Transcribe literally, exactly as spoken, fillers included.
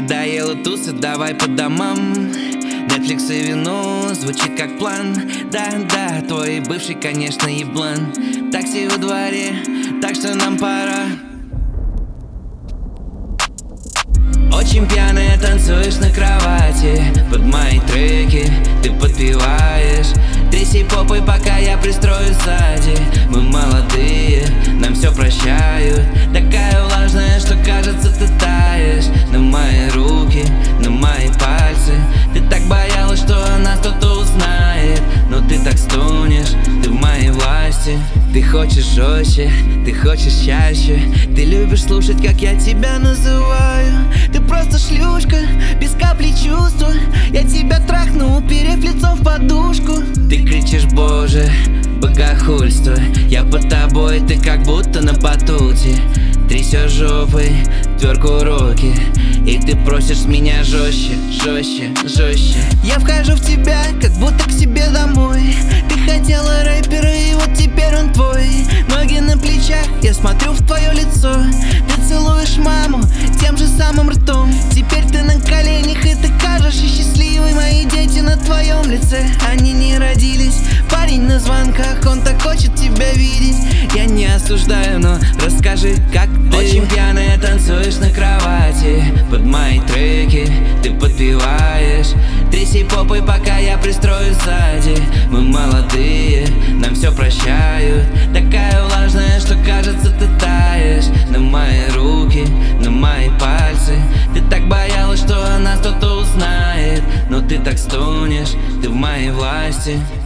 Надоело тусы, давай по домам. Netflix и вино, звучит как план. Да-да, твой бывший, конечно, еблан. Такси во дворе, так что нам пора. Очень пьяная танцуешь на кровати под мои треки, ты подпеваешь. Тряси попой, пока я пристроюсь сзади. Мы молодые, нам все прощают. Такая влажная, что кажется ты таешь. На мои руки, на мои пальцы. Ты так боялась, что о нас кто-то узнает. Но ты так стонешь, ты в моей власти. Ты хочешь жестче, ты хочешь чаще. Ты любишь слушать, как я тебя называю. Ты просто шлюшка, без капли чувства. Я тебя трахну, уперев лицом в подушку. Ты кричишь: боже, богохульство. Я под тобой, ты как будто на батуте. Трясешь жопой, тверку руки. И ты просишь с меня жестче, жестче, жестче. Я вхожу в тебя, как будто к себе домой. Ты хотела рэпера, и вот теперь он твой. Ноги на плечах, я смотрю в твое лицо. Ты целуешь маму тем же самым ртом. Теперь ты на коленях, и ты кажешься счастливой. Мои дети на твоем лице, они не родились. Парень на звонках, он так хочет тебя видеть. Я не осуждаю, но расскажи, как ты. Очень пьяная танцуешь на кровати под мои треки, ты подпеваешь. Тряси попой, пока я пристроюсь сзади. Мы молодые, нам все прощают. Такая влажная, что кажется ты таешь. На мои руки, на мои пальцы. Ты так боялась, что о нас кто-то узнает. Но ты так стонешь, ты в моей власти.